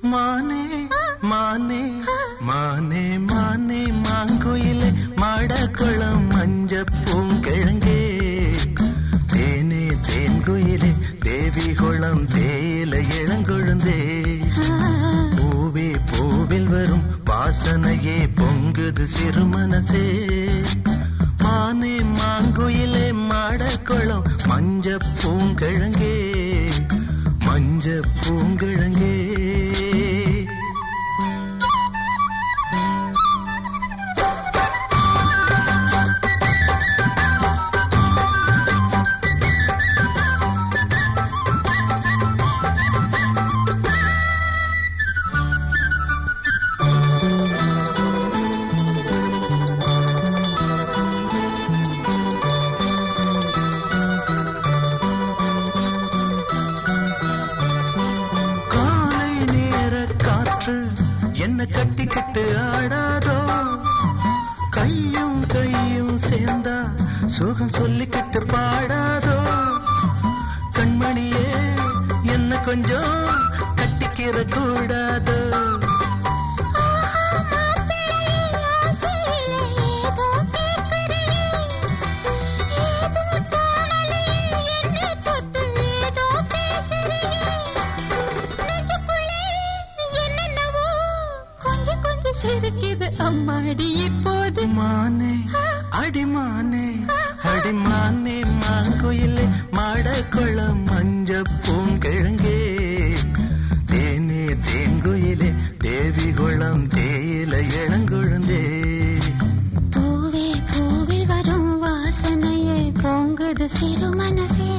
மானே மானே மானே மானே மாங்குயிலே மாடக்குளம் மஞ்ச பூங்கிழங்கே தேனே தேன்குயிலே தேவி குளம் தேயில இளங்கொழுந்தே பூவே பூவில் வரும் வாசனையே பொங்குது சிறுமனசே மானே மாங்குயிலே மாடக்குளம் மஞ்ச பூங்கிழங்கே மஞ்ச பூங்கிழங்கே என்ன கட்டிக்கிட்டு ஆடாதோ கையும் கையும் சேர்ந்தா சுகம் சொல்லிக்கிட்டு பாடாதோ கண்மணியே என்ன கொஞ்சம் கட்டிக்கிற கூடாதோ அம்மாடி இப்போது மானே அடிமானே அடிமானே மாங்குயிலே மாடக்குளம் மஞ்ச பூங்கிழங்கே தேனே தேன்குயிலே தேவி குளம் தேயில இளங்கொழுந்தே பூவே பூவில் வரும் வாசனையே பொங்குது சிறு மனசே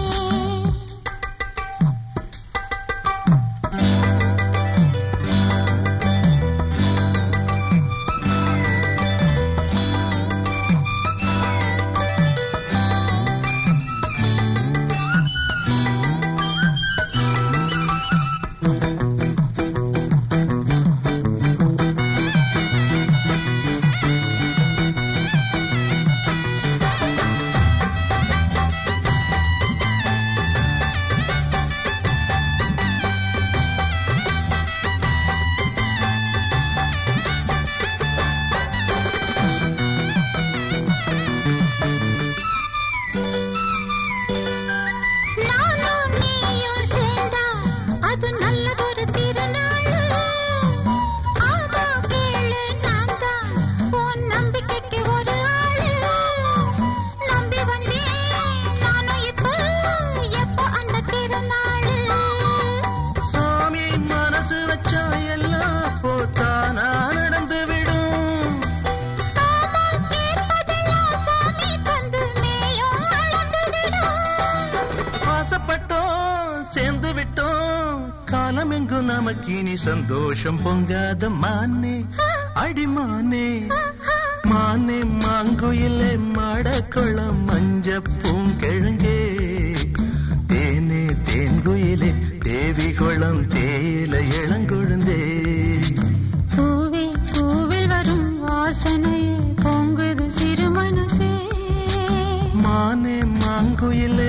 சேர்ந்து விட்டோம் காலமெங்கு நமக்கினி சந்தோஷம் பொங்காத மானே அடிமானே மானே மாங்குயிலே மாடக்குளம் மஞ்ச பூங்கிழங்கே தேனே தேன்குயிலே தேவி குளம் தேயில இளங்கொழுந்தே பூவே பூவில் வரும் வாசனையே பொங்குது சிறு மனசே மானே மாங்குயிலே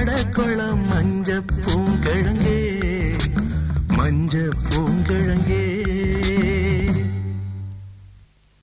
மாடக்குளம் மஞ்ச பூங்கிழங்கே மஞ்ச பூங்கிழங்கே